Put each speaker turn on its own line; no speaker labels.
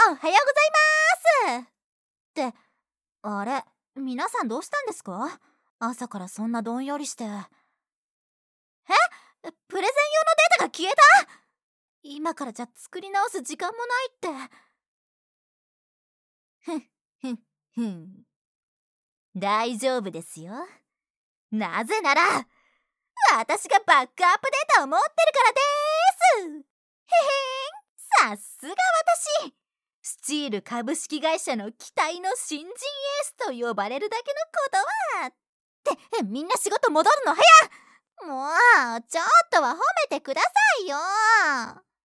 おはようございます。って、あれ、皆さんどうしたんですか？朝からそんなどんよりして。プレゼン用のデータが消えた？今からじゃ作り直す時間もないって。ふんふんふん。大丈夫ですよ。なぜなら私がバックアップデータを持ってるからでーす。へへん、さすが私。スチール株式会社の期待の新人エースと呼ばれるだけのことは。ってみんな仕事戻るの早っ。もうちょっとは褒めてくださいよ。